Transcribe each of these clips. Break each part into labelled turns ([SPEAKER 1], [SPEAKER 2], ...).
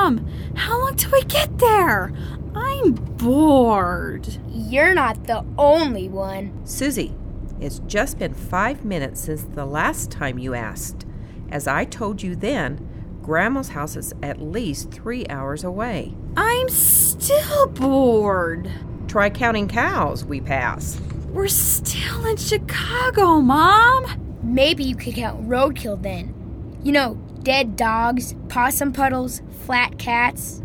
[SPEAKER 1] Mom, how long till we get there? I'm bored.
[SPEAKER 2] You're not the only one.
[SPEAKER 3] Susie, it's just been 5 minutes since the last time you asked. As I told you then, Grandma's house is at least 3 hours away.
[SPEAKER 1] I'm still bored.
[SPEAKER 3] Try counting cows we pass.
[SPEAKER 1] We're still in Chicago, Mom.
[SPEAKER 2] Maybe you could count roadkill then. You know, dead dogs, possum puddles, flat cats.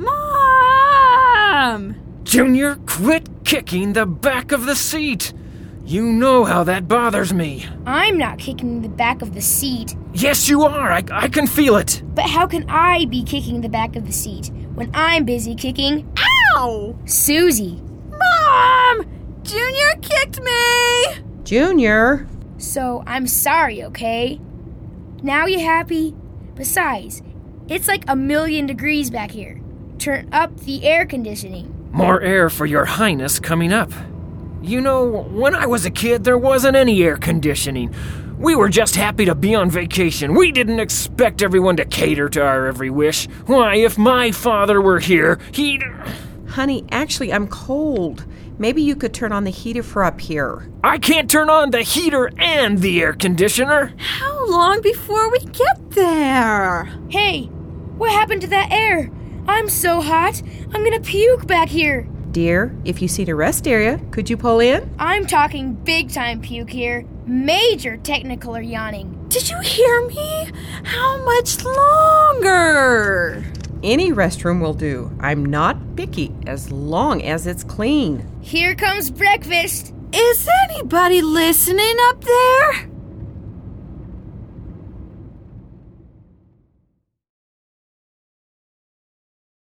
[SPEAKER 1] Mom!
[SPEAKER 4] Junior, quit kicking the back of the seat. You know how that bothers me.
[SPEAKER 2] I'm not kicking the back of the seat.
[SPEAKER 4] Yes, you are. I can feel it.
[SPEAKER 2] But how can I be kicking the back of the seat when I'm busy kicking...
[SPEAKER 1] Ow!
[SPEAKER 2] Susie.
[SPEAKER 1] Mom! Junior kicked me!
[SPEAKER 3] Junior!
[SPEAKER 2] So I'm sorry, okay? Now you happy? Besides, it's like 1,000,000 degrees back here. Turn up the air conditioning.
[SPEAKER 4] More air for your highness coming up. You know, when I was a kid, there wasn't any air conditioning. We were just happy to be on vacation. We didn't expect everyone to cater to our every wish. Why, if my father were here, he'd...
[SPEAKER 3] Honey, actually, I'm cold. Maybe you could turn on the heater for up here.
[SPEAKER 4] I can't turn on the heater and the air conditioner.
[SPEAKER 1] How long before we get there?
[SPEAKER 2] Hey, what happened to that air? I'm so hot, I'm gonna puke back here.
[SPEAKER 3] Dear, if you see the rest area, could you pull in?
[SPEAKER 2] I'm talking big-time puke here. Major technicolor yawning.
[SPEAKER 1] Did you hear me? How much longer?
[SPEAKER 3] Any restroom will do. I'm not picky as long as it's clean.
[SPEAKER 2] Here comes breakfast.
[SPEAKER 1] Is anybody listening up there?